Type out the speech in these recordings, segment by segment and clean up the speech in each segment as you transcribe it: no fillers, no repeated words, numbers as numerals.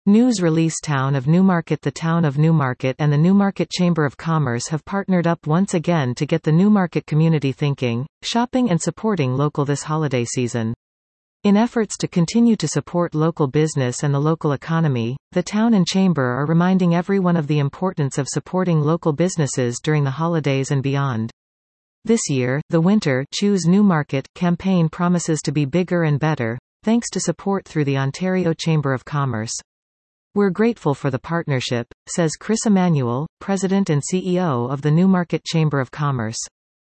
News release. Town of Newmarket. The Town of Newmarket and the Newmarket Chamber of Commerce have partnered up once again to get the Newmarket community thinking, shopping and supporting local this holiday season. In efforts to continue to support local business and the local economy, the town and chamber are reminding everyone of the importance of supporting local businesses during the holidays and beyond. This year, the Winter Choose Newmarket campaign promises to be bigger and better, thanks to support through the Ontario Chamber of Commerce. We're grateful for the partnership, says Chris Emanuel, President and CEO of the Newmarket Chamber of Commerce.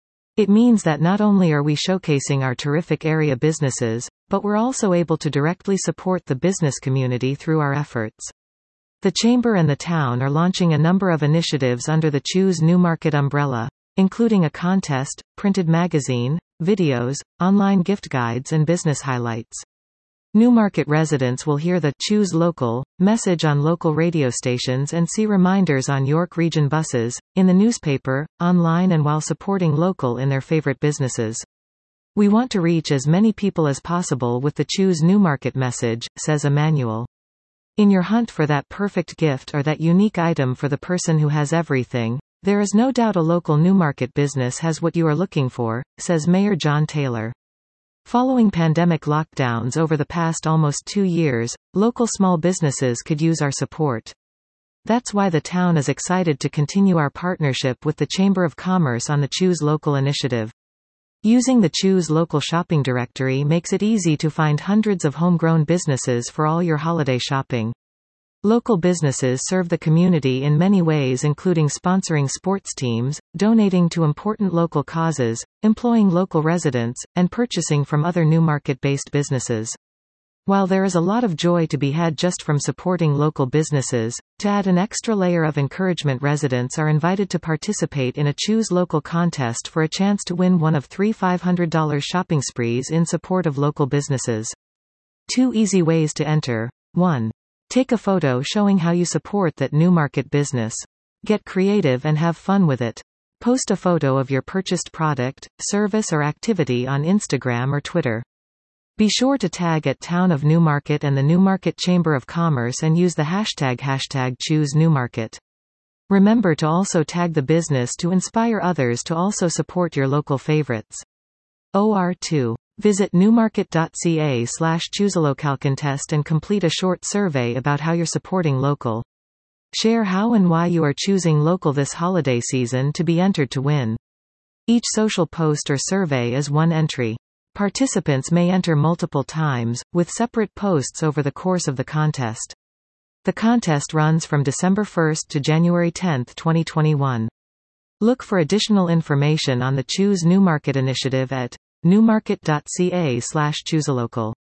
It means that not only are we showcasing our terrific area businesses, but we're also able to directly support the business community through our efforts. The Chamber and the town are launching a number of initiatives under the Choose Newmarket umbrella, including a contest, printed magazine, videos, online gift guides and business highlights. Newmarket residents will hear the Choose Local message on local radio stations and see reminders on York Region buses, in the newspaper, online and while supporting local in their favorite businesses. We want to reach as many people as possible with the Choose Newmarket message, says Emanuel. In your hunt for that perfect gift or that unique item for the person who has everything, there is no doubt a local Newmarket business has what you are looking for, says Mayor John Taylor. Following pandemic lockdowns over the past almost 2 years, local small businesses could use our support. That's why the town is excited to continue our partnership with the Chamber of Commerce on the Choose Local initiative. Using the Choose Local shopping directory makes it easy to find hundreds of homegrown businesses for all your holiday shopping. Local businesses serve the community in many ways, including sponsoring sports teams, donating to important local causes, employing local residents, and purchasing from other Newmarket-based businesses. While there is a lot of joy to be had just from supporting local businesses, to add an extra layer of encouragement, residents are invited to participate in a Choose Local contest for a chance to win one of 3 $500 shopping sprees in support of local businesses. 2 easy ways to enter. 1. Take a photo showing how you support that Newmarket business. Get creative and have fun with it. Post a photo of your purchased product, service or activity on Instagram or Twitter. Be sure to tag at Town of Newmarket and the Newmarket Chamber of Commerce and use the hashtag Choose Newmarket. Remember to also tag the business to inspire others to also support your local favorites. OR2. Visit newmarket.ca/choosealocalcontest and complete a short survey about how you're supporting local. Share how and why you are choosing local this holiday season to be entered to win. Each social post or survey is 1 entry. Participants may enter multiple times, with separate posts over the course of the contest. The contest runs from December 1 to January 10, 2021. Look for additional information on the Choose Newmarket initiative at newmarket.ca/choosealocal.